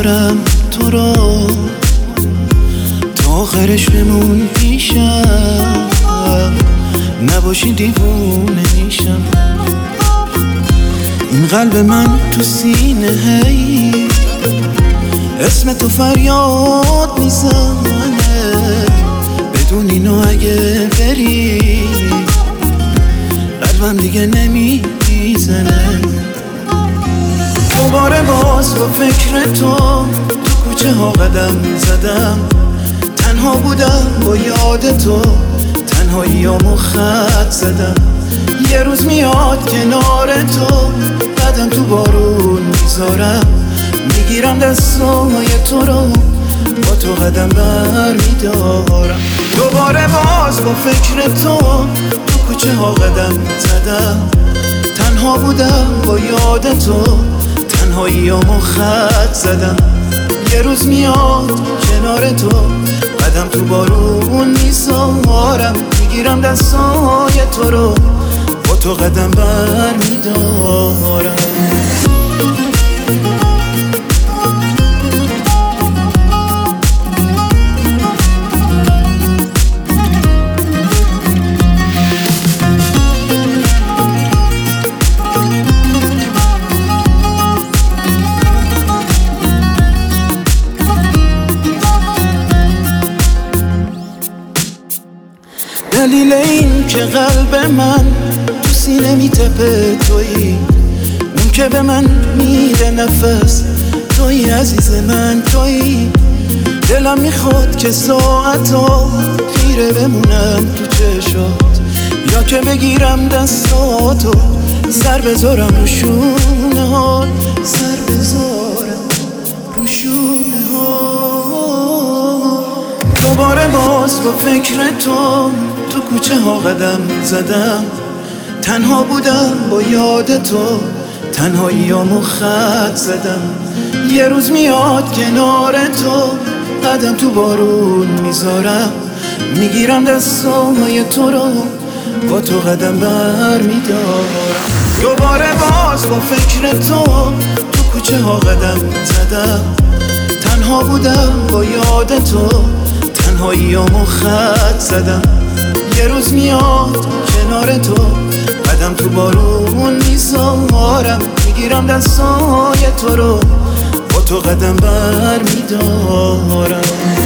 میذارم تو رو تا آخرش بمون پیشم، نباشی دیوونه میشم. این قلب من تو سینه هی اسم تو فریاد میزنه، بدون اینو اگه بری قلبم دیگه نمیزنه. دوباره باز با فکر تو کوچه ها قدم زدم، تنها بودم با یاد تو، تنهاییامو خط زدم. یه روز میاد کنار تو، قدم تو بارون میذارم، میگیرم دستای تو رو، با تو قدم بر میدارم. دوباره باز با فکر تو کوچه ها قدم زدم، تنها بودم با یاد تو، تنهاییامو خط زدم. یه روز میاد کنار تو، قدم تو بارون میذارم، میگیرم دستای تو رو، با تو قدم بر میدارم. دلیل این که قلب من تو سینه میتپه تویی، اون که به من میده نفس تویی، عزیز من تویی. دلم میخواد که ساعتا خیره بمونم تو چشات، یا که بگیرم دستاتو سر بذارم رو شونه ها، سر بذارم رو شونه ها. دوباره باز با فکر تو کوچه ها قدم زدم، تنها بودم با یاد تو، تنهاییامو خط زدم. یه روز میاد کنار تو، قدم تو بارون میذارم، میگیرم دستای تو رو، با تو قدم بر میدارم. دوباره باز با فکر تو کوچه ها قدم زدم، تنها بودم با یاد تو، تنهاییامو خط زدم. یه روز میاد کنار تو، قدم تو بارون میذارم، میگیرم دستای تو رو، با تو قدم بر میدارم.